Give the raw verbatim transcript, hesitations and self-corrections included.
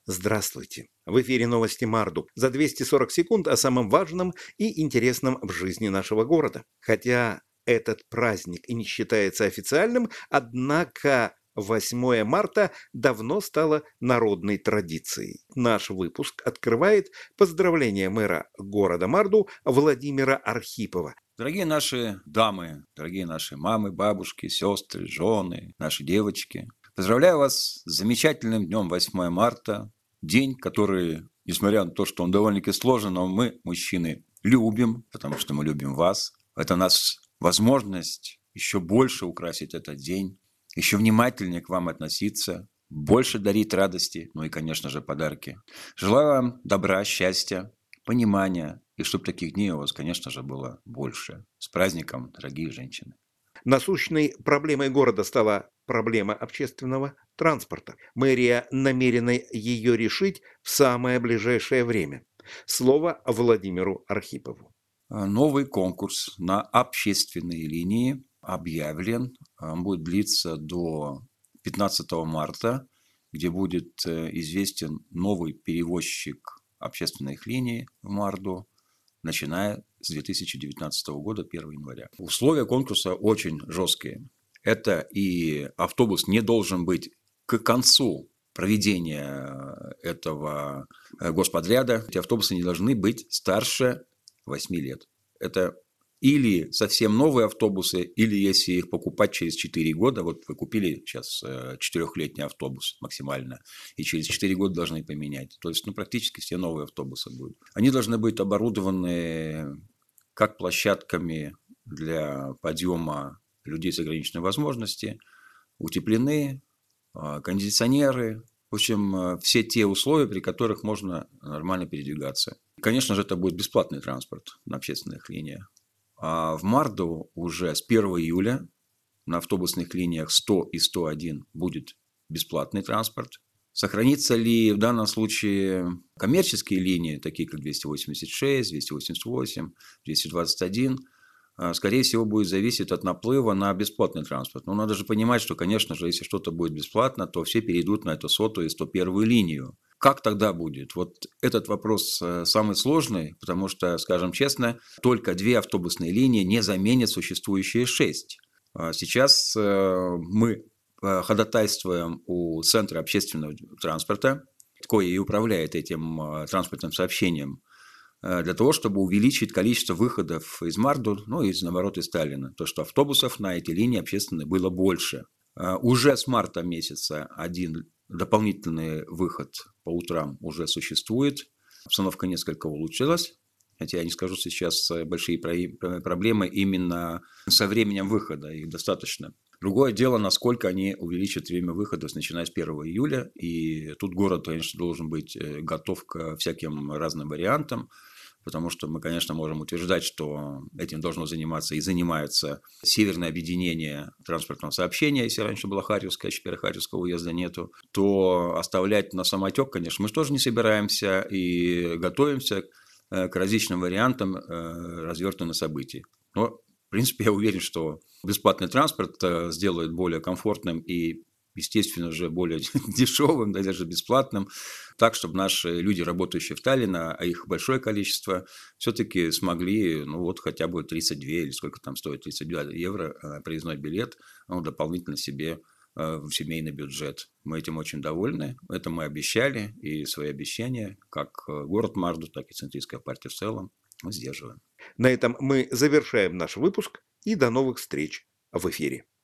Здравствуйте! В эфире новости Марду. За двести сорок секунд о самом важном и интересном в жизни нашего города. Хотя этот праздник и не считается официальным, однако восьмое марта давно стало народной традицией. Наш выпуск открывает поздравление мэра города Марду Владимира Архипова. Дорогие наши дамы, дорогие наши мамы, бабушки, сестры, жены, наши девочки, поздравляю вас с замечательным днем восьмое марта. День, который, несмотря на то, что он довольно-таки сложен, но мы, мужчины, любим, потому что мы любим вас. Это у нас возможность еще больше украсить этот день, еще внимательнее к вам относиться, больше дарить радости, ну и, конечно же, подарки. Желаю вам добра, счастья, понимания, и чтобы таких дней у вас, конечно же, было больше. С праздником, дорогие женщины! Насущной проблемой города стала проблема общественного транспорта. Мэрия намерена ее решить в самое ближайшее время. Слово Владимиру Архипову. Новый конкурс на общественные линии объявлен. Он будет длиться до пятнадцатого марта, где будет известен новый перевозчик общественных линий в Марду, начиная с две тысячи девятнадцатого года, первого января. Условия конкурса очень жесткие. Это и автобус не должен быть к концу проведения этого господряда. Эти автобусы не должны быть старше восьми лет. Это или совсем новые автобусы, или если их покупать через четыре года, вот вы купили сейчас четырехлетний автобус максимально, и через четыре года должны поменять. То есть, ну, практически все новые автобусы будут. Они должны быть оборудованы как площадками для подъема людей с ограниченной возможностью, утеплены, кондиционеры, в общем, все те условия, при которых можно нормально передвигаться. Конечно же, это будет бесплатный транспорт на общественных линиях. А в Марду уже с первого июля на автобусных линиях сто и сто один будет бесплатный транспорт. Сохранится ли в данном случае коммерческие линии, такие как двести восемьдесят шесть, двести восемьдесят восемь, двести двадцать один, скорее всего, будет зависеть от наплыва на бесплатный транспорт. Но надо же понимать, что, конечно же, если что-то будет бесплатно, то все перейдут на эту сотую и сто первую линию. Как тогда будет? Вот этот вопрос самый сложный, потому что, скажем честно, только две автобусные линии не заменят существующие шесть. Сейчас мы ходатайствуем у Центра общественного транспорта, кое и управляет этим транспортным сообщением, для того, чтобы увеличить количество выходов из Марду, ну и наоборот из Таллина. То, что автобусов на эти линии общественные было больше. Уже с марта месяца один дополнительный выход по утрам уже существует. Обстановка несколько улучшилась. Хотя я не скажу, сейчас большие проблемы именно со временем выхода, их достаточно. Другое дело, насколько они увеличат время выхода, начиная с первого июля. И тут город, конечно, должен быть готов к всяким разным вариантам. Потому что мы, конечно, можем утверждать, что этим должно заниматься и занимается Северное объединение транспортного сообщения, если раньше была Харьковская, теперь Харьковского уезда нету, то оставлять на самотек, конечно, мы тоже не собираемся и готовимся к различным вариантам развертывания событий. Но, в принципе, я уверен, что бесплатный транспорт сделает более комфортным и, естественно же, более дешевым, да, даже бесплатным, так, чтобы наши люди, работающие в Таллине, а их большое количество, все-таки смогли, ну вот хотя бы тридцать два, или сколько там стоит, тридцать два евро проездной билет, ну, дополнительно себе в семейный бюджет. Мы этим очень довольны, это мы обещали, и свои обещания, как город Марду, так и Центристская партия в целом, мы сдерживаем. На этом мы завершаем наш выпуск, и до новых встреч в эфире.